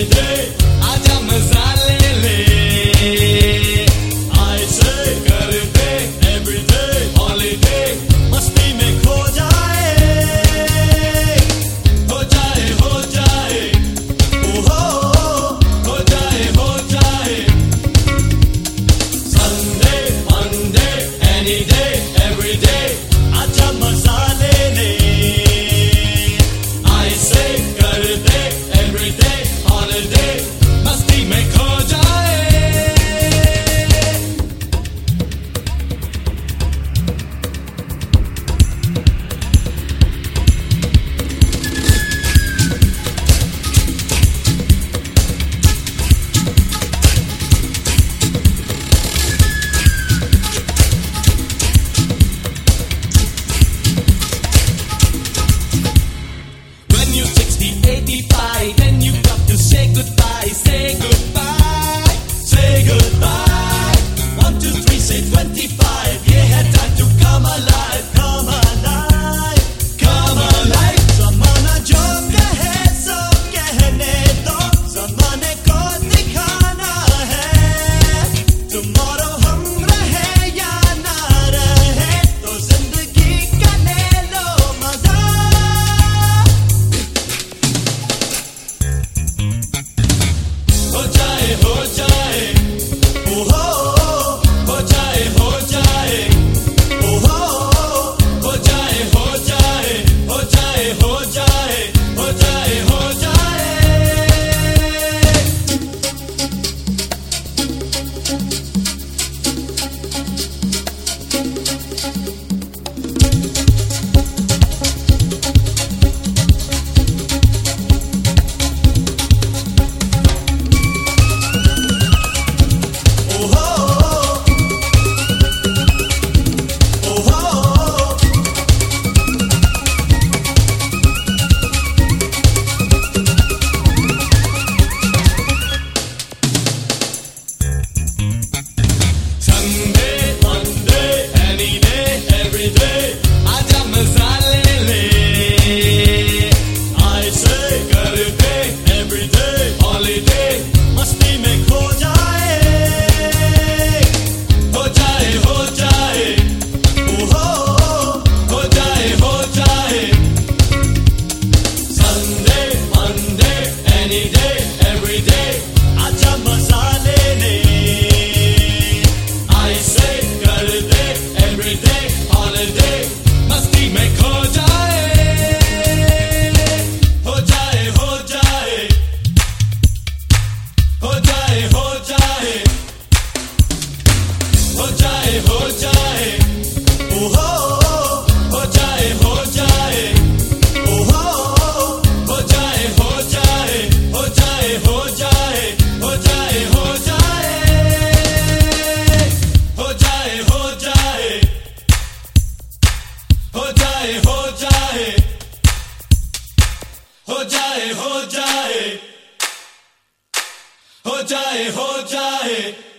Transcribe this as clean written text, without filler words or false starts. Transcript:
day, आजा मजा ले ले। ऐसे कर दे every day holiday, मस्ती में खो जाए, हो जाए, हो जाए, ओहो, हो जाए, हो जाए। Sunday, Monday, any day, every day, आजा मजा ले ले। ऐसे कर दे every day holiday, मस्ती में खो जाए। When you're 60, 85, then you've got to say goodbye, say goodbye, say goodbye. 1, 2, 3, say 25. Yeah, had time to come alive, come alive, come alive. ज़माना जो कहे सो कहने दो, ज़माने को दिखाना है। Tomorrow हम रहे या ना रहे, तो जिंदगी का ले लो मजा। हो जाए, हो जाए, ओहो, हो जाए, हो जाए, ओहो, हो जाए, हो जाए, हो जाए, हो जाए, हो जाए, हो जाए। ओहो, ओहो, Sunday, Monday, any day, every day, आजा मजा ले ले। ऐसे कर दे every day holiday, मस्ती में खो जाए, हो जाए, हो जाए, ओहो, हो जाए, हो जाए। Sunday, Monday, any day, every day, आजा मजा ले ले। ऐसे कर दे every day holiday, मस्ती में खो जाए, हो जाए, हो जाए, हो जाए, हो जाए, हो जाए, हो जाए, ओहो, हो जाए, हो जाए, ओहो, हो जाए, हो जाए, हो जाए, हो जाए, हो जाए, हो जाए, हो जाए, हो जाए, हो जाए, हो जाए, हो जाए, हो जाए, हो जाए, हो जाए।